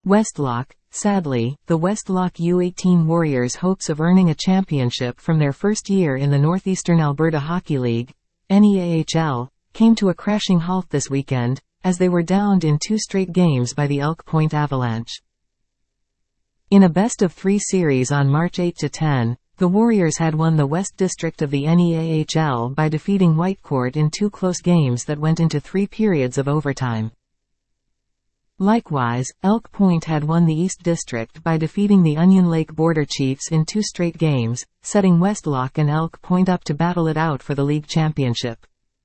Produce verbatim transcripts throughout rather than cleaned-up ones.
Westlock. Sadly, the Westlock U eighteen Warriors' hopes of earning a championship from their first year in the Northeastern Alberta Hockey League, N E A H L, came to a crashing halt this weekend, as they were downed in two straight games by the Elk Point Avalanche. In a best-of-three series on March eighth to tenth, the Warriors had won the West District of the N E A H L by defeating Whitecourt in two close games that went into three periods of overtime. Likewise, Elk Point had won the East District by defeating the Onion Lake Border Chiefs in two straight games, setting Westlock and Elk Point up to battle it out for the league championship.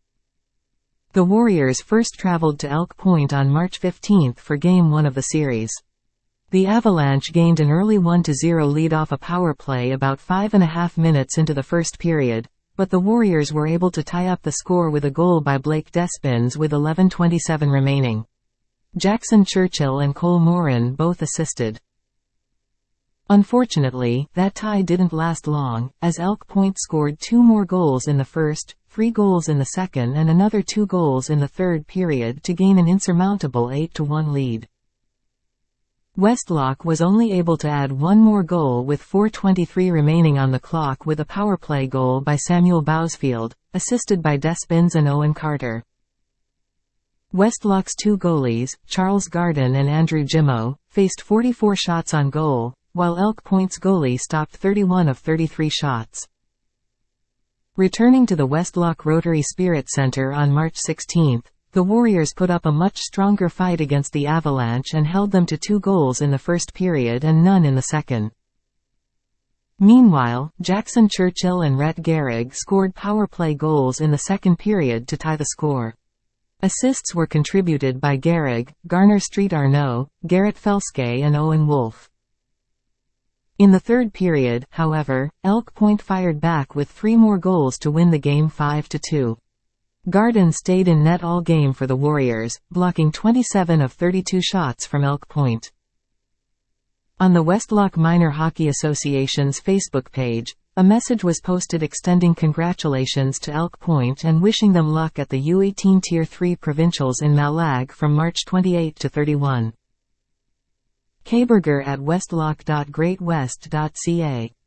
The Warriors first traveled to Elk Point on March fifteenth for Game one of the series. The Avalanche gained an early one to zero lead off a power play about five and a half minutes into the first period, but the Warriors were able to tie up the score with a goal by Blake Despins with eleven twenty-seven remaining. Jackson Churchill and Cole Morin both assisted. Unfortunately, that tie didn't last long, as Elk Point scored two more goals in the first, three goals in the second and another two goals in the third period to gain an insurmountable eight to one lead. Westlock was only able to add one more goal with four twenty-three remaining on the clock with a power play goal by Samuel Bousfield, assisted by Despins and Owen Carter. Westlock's two goalies, Charles Garden and Andrew Jimmo, faced forty-four shots on goal, while Elk Point's goalie stopped thirty-one of thirty-three shots. Returning to the Westlock Rotary Spirit Center on March sixteenth, the Warriors put up a much stronger fight against the Avalanche and held them to two goals in the first period and none in the second. Meanwhile, Jackson Churchill and Rhett Gehrig scored power play goals in the second period to tie the score. Assists were contributed by Gehrig, Garner Street Arnaud, Garrett Felske and Owen Wolf. In the third period, however, Elk Point fired back with three more goals to win the game five to two. Garden stayed in net all game for the Warriors, blocking twenty-seven of thirty-two shots from Elk Point. On the Westlock Minor Hockey Association's Facebook page, a message was posted extending congratulations to Elk Point and wishing them luck at the U eighteen Tier three Provincials in Malag from March twenty-eighth to thirty-first. Kaberger at westlock dot great west dot c a